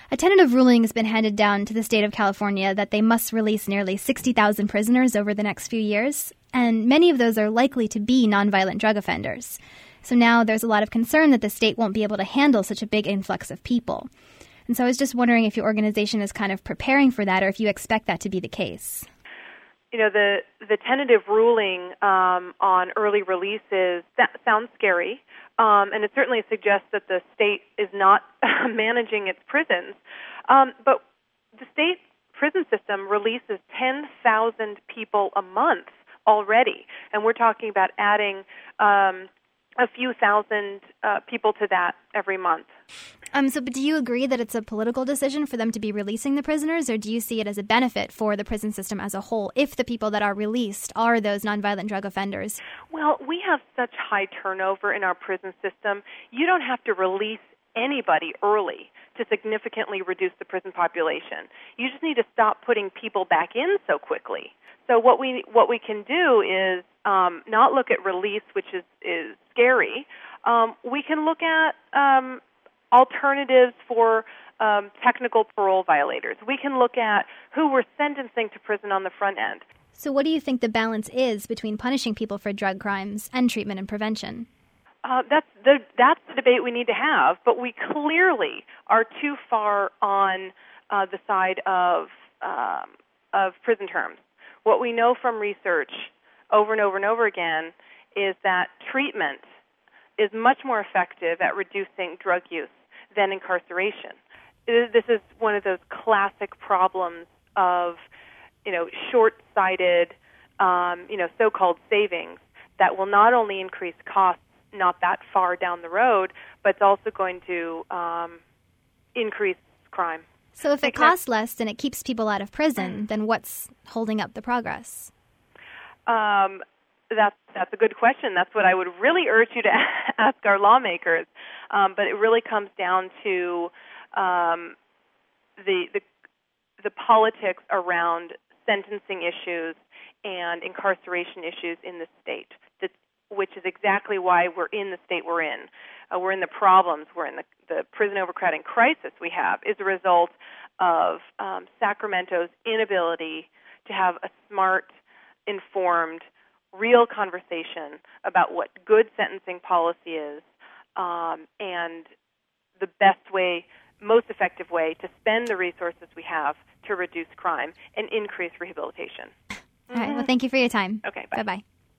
A tentative ruling has been handed down to the state of California that they must release nearly 60,000 prisoners over the next few years, and many of those are likely to be nonviolent drug offenders. So now there's a lot of concern that the state won't be able to handle such a big influx of people. And so I was just wondering if your organization is kind of preparing for that or if you expect that to be the case. You know, the tentative ruling on early releases, that sounds scary, and it certainly suggests that the state is not managing its prisons. But the state prison system releases 10,000 people a month already, and we're talking about adding a few thousand people to that every month. But do you agree that it's a political decision for them to be releasing the prisoners, or do you see it as a benefit for the prison system as a whole if the people that are released are those nonviolent drug offenders? Well, we have such high turnover in our prison system. You don't have to release anybody early to significantly reduce the prison population. You just need to stop putting people back in so quickly. So what we can do is not look at release, which is scary. We can look at alternatives for technical parole violators. We can look at who we're sentencing to prison on the front end. So what do you think the balance is between punishing people for drug crimes and treatment and prevention? That's the debate we need to have, but we clearly are too far on the side of prison terms. What we know from research over and over and over again is that treatment is much more effective at reducing drug use than incarceration. This is one of those classic problems of, short-sighted, so-called savings that will not only increase costs not that far down the road, but it's also going to increase crime. So if it costs less and it keeps people out of prison, then what's holding up the progress? That's a good question. That's what I would really urge you to ask our lawmakers. But it really comes down to the politics around sentencing issues and incarceration issues in the state, which is exactly why we're in the state we're in. We're in the problems. We're in the prison overcrowding crisis we have is a result of Sacramento's inability to have a smart, informed, real conversation about what good sentencing policy is and the best way, most effective way to spend the resources we have to reduce crime and increase rehabilitation. All right. Well, thank you for your time. Okay. Bye. Bye-bye.